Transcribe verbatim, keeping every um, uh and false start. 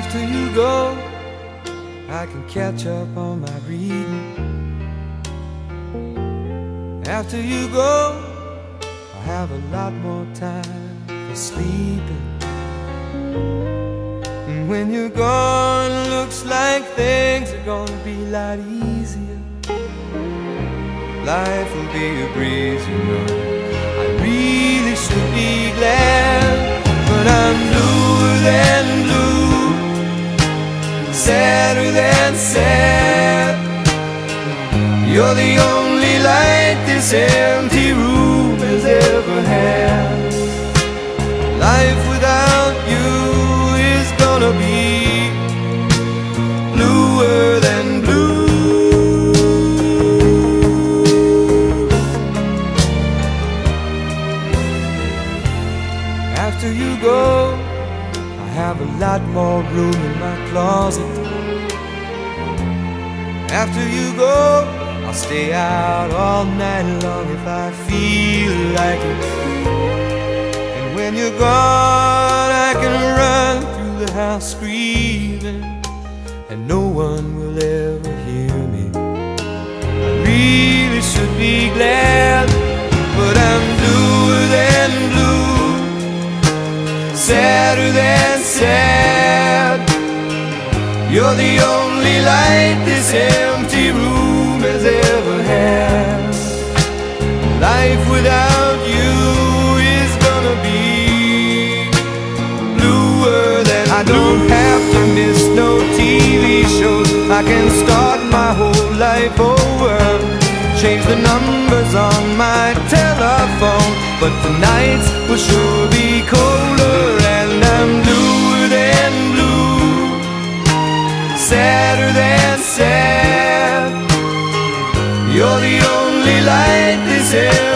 After you go, I can catch up on my reading. After you go, I have a lot more time for sleeping. And when you're gone, looks like things are gonna be a lot easier. Life will be a breeze, you know. I really should be glad, but I'm bluer than blue, sadder than sad. You're the only light this empty room has ever had. Life without you is gonna be bluer than blue. After you go, I have a lot more room in my closet. After you go, I'll stay out all night long if I feel like it. And when you're gone, I can run through the house screaming, and no one will ever hear me. I really should be glad, but I'm bluer than blue, sadder than sad. You're the only light this empty room has ever had. Life without you is gonna be bluer than I don't have to miss no T V shows. I can start my whole life over, change the numbers on my telephone, but tonight's will sure be colder. And I'm bluer than blue, sadder than sad. You're the only light this